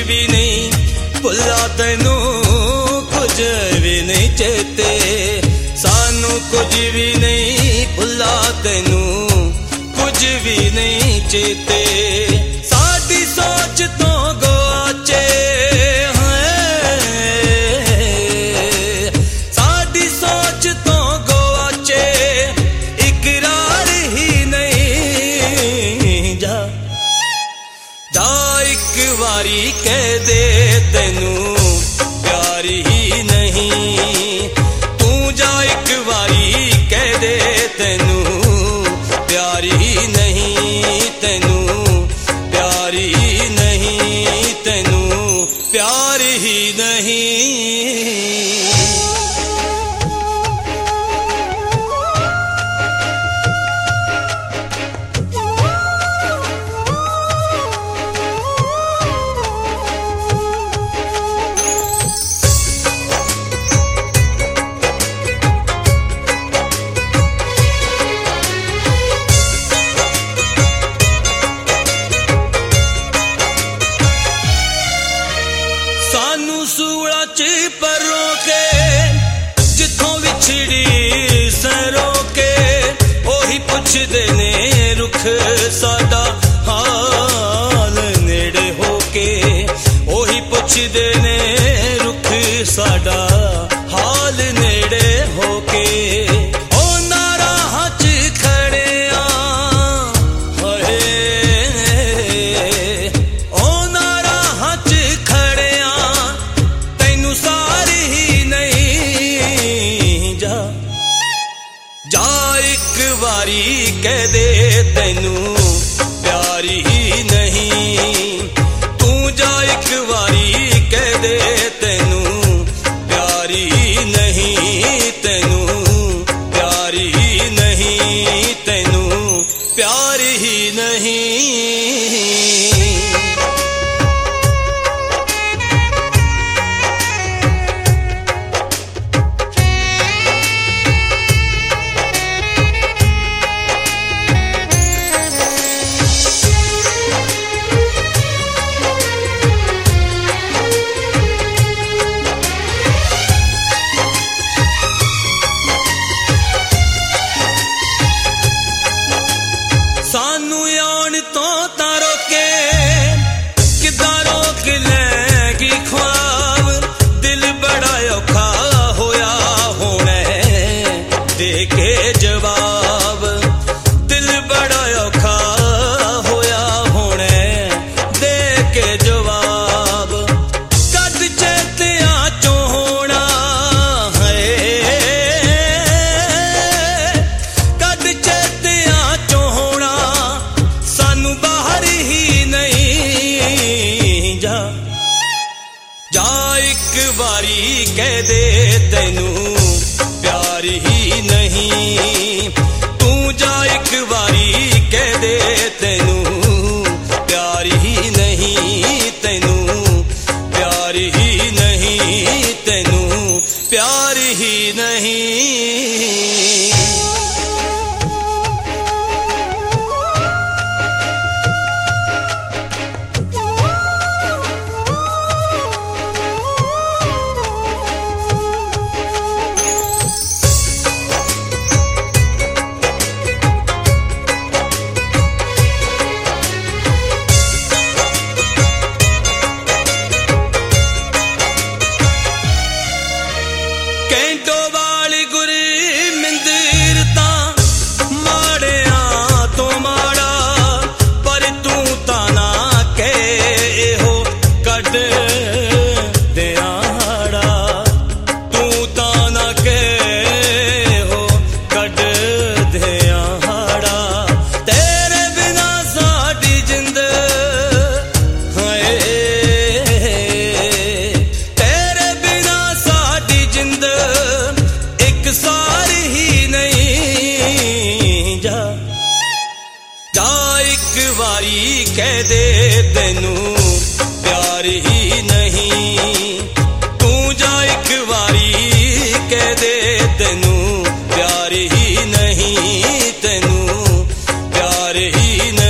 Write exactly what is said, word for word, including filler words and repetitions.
भी नहीं भुला तैनू कुछ भी नहीं चेते सानू कुछ भी नहीं भुला तैनू कुछ भी नहीं चेते साडी सोच तो गुआचे साडी सोच तो गुआचे इकरार ही नहीं जा जा एक बारी कह दे तैनू प्यार ही नहीं तू जा एक बारी कह दे तैनू प्यार ही नहीं तैनू प्यार ही नहीं तैनू प्यार ही नहीं सूला च परों के जिथों विछड़ी सरों के ओही पुछदे ने रुख साडा हाल नेड़े होके ओही पुछदे ने रुख साडा हाल नेड़े होके ओ नारा हच खड़े होए ओ नारा हच खड़े जा एक बारी कह दे तैनू प्यार ही नहीं तू जा एक बारी कह दे तैनू प्यार ही नहीं तैनू प्यार ही नहीं तैनू प्यार ही नहीं सानू आउण तो तारो के किदा रोक लैगी ख्वाब दिल बड़ा औखा होया होने दे के जवाब दिल बड़ा औखा होया होने दे के जवाब कद चेतिया चो होना है कद चेतिया चो होना सानू बाहर ही नहीं जा जा एक बारी कह दे तैनू प्यार ही नहीं तू जा एक बारी कह दे तैनू प्यार ही नहीं तैनू प्यार ही नहीं तैनू प्यार ही नहीं कैंटो वाली गुरी मिंदर ता माड़िया तो माड़ा पर तू ताना के हो कड दियाड़ा तू ताना के हो कड दियाड़ा तेरे बिना साडी जिंद है तेरे बिना साडी जिंद एक सार ही नहीं जा जा एक बारी कह दे तैनू प्यार ही नहीं तू जा एक बारी कह दे तैनू प्यार ही नहीं तैनू प्यार ही नहीं